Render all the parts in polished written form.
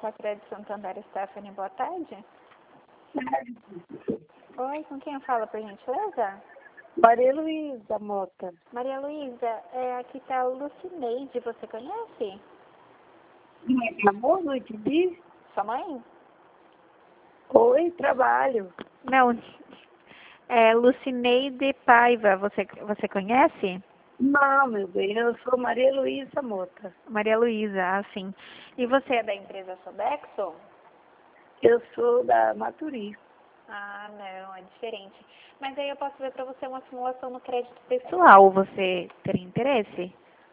com a Crédito Santander, Stephanie, boa tarde. Oi, com quem eu falo, por gentileza? Maria Luísa Mota. Maria Luísa, aqui tá o Lucineide, você conhece? Amor, não entendi? Sua mãe? Oi, trabalho. Não, é Lucineide Paiva, você conhece? Não, meu bem, eu sou Maria Luísa Mota. Maria Luísa, sim. E você é da empresa Sodexo? Eu sou da Maturi. Ah, não, é diferente. Mas aí eu posso ver para você uma simulação no crédito pessoal. Você teria interesse?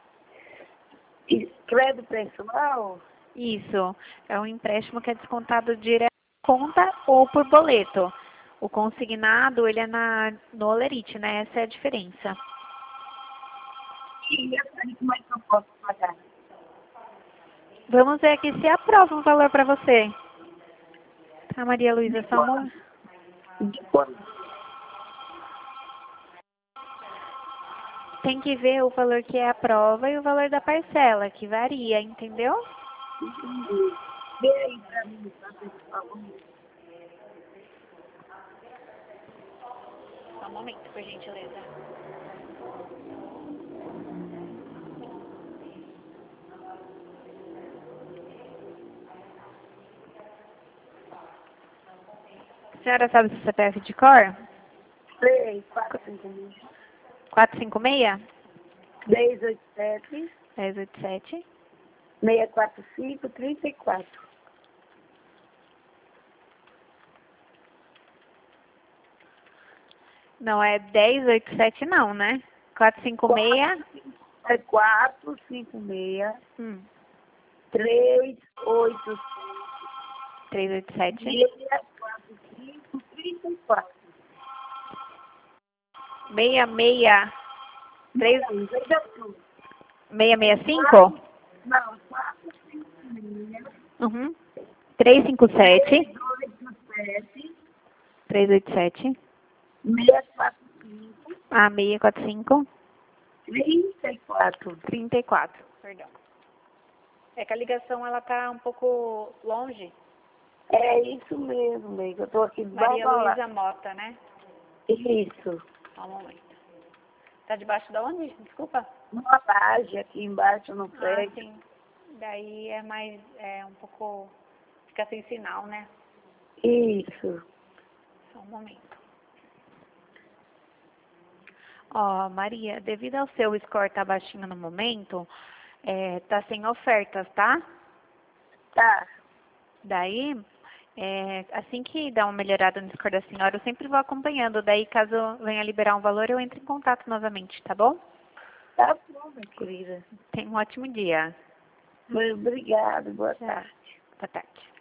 E crédito pessoal? Isso. É um empréstimo que é descontado direto na conta ou por boleto. O consignado, ele é no Olerite, né? Essa é a diferença. E aí, como é que eu posso pagar? Vamos ver aqui se aprova um valor para você. Tá, Maria Luísa, só um... De quando? Tem que ver o valor que é a prova e o valor da parcela, que varia, entendeu? Vê aí pra mim, por favor. Só um momento, por gentileza. A senhora sabe se CPF de cor? 3, 4, 5 mil. 456? 387 1087. 645 34. Não, é 1087 não, né? 456. É 456 Hum. 387 387. 645 34. 66. 3. Veja tudo. 665? Não, 456 Uhum. 357. 387 387. 645 Ah, 645. 34. 34. Perdão. É que a ligação, ela tá um pouco longe. É isso mesmo, amiga. Eu tô aqui Maria debaixo Luísa Mota, né? Isso. Só um momento. Tá debaixo da onde? Desculpa. Uma laje aqui embaixo no Ah, prédio. sim. Daí é mais, um pouco, fica sem sinal, né? Isso. Só um momento. Ó, Maria, devido ao seu score tá baixinho no momento, tá sem ofertas, tá? Tá. Daí, assim que dá uma melhorada no score da senhora, eu sempre vou acompanhando. Daí, caso venha liberar um valor, eu entro em contato novamente, tá bom? Tá bom, minha querida. Tenha um ótimo dia. Muito obrigada. Boa Tchau. tarde. Boa tarde.